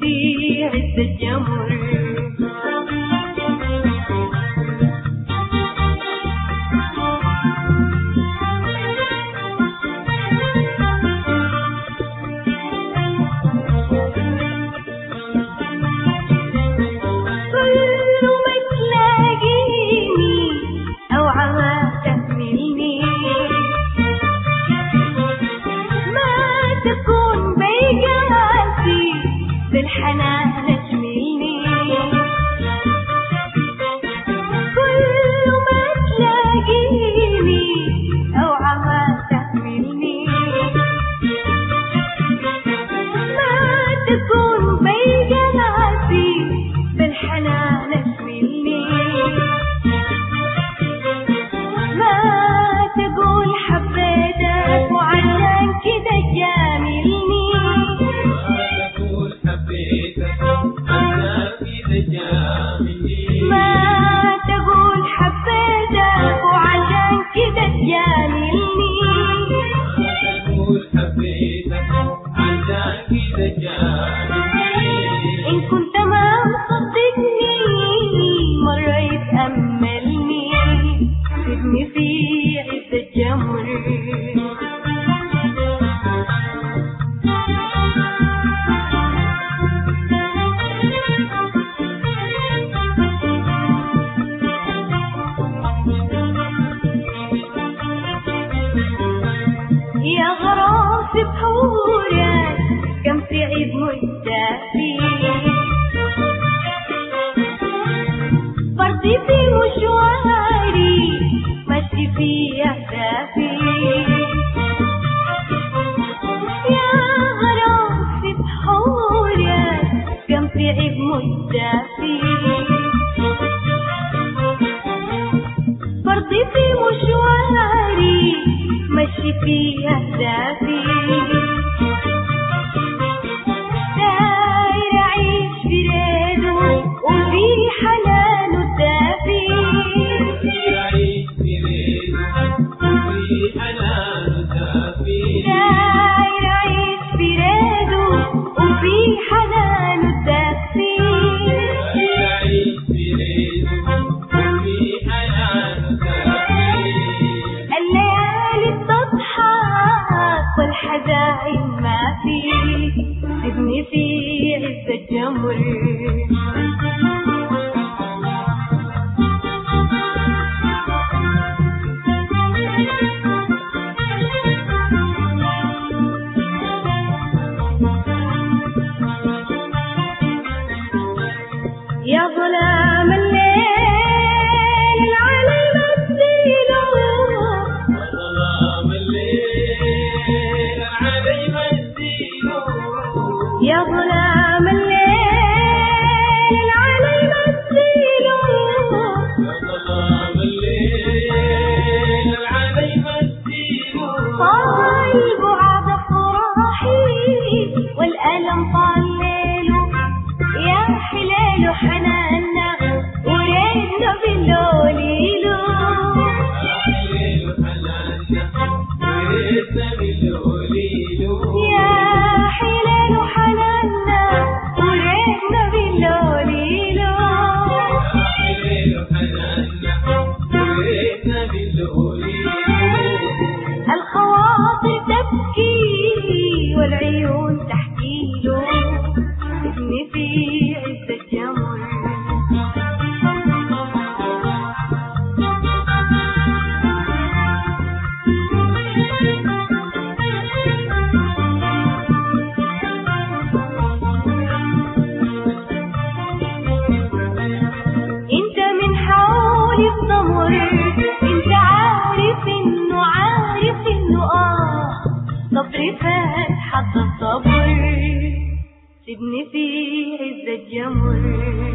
في عز الجمر. بالحنان تشملني كل ما تلاقيني أو عما تحملني، ما تكون بيا راسي بالحنان تشملني، ما تقول حبيتك وعشان كده جاملني، ما تقول حبيتك وعشان كده تجاملني، إن كنت ما مصدقني مرة يتأملني، سيبني في عز الجمر. يا غراس بحورك كم في عيد مجتفي، فرضي في مشواري ماشي في أهدافي، يا غراس بحورك كم في عيد مجتفي، فرضي في مشواري ماشي في أهدافي، داير أعيش في ريده وفي حنانه الدافي، داير أعيش في ريده وفي حنانه الدافي، والحزاين ما في، سيبني في عز الجمر. يا ظلام الليل العلي مثيله، يا ظلام الليل العلي مثيله، طال البعد فراحي والألم طال ليله، يا حليله حنانا ورينا باللوليلو، يا حليله حنانا ورينا باللوليلو، الخواطر تبكي والعيون تحكيله، سيبني في عز الجمر. انت من حولي الضمر، انت عارف انه صبري فات حتى الصبر، سيبني في عز الجمر.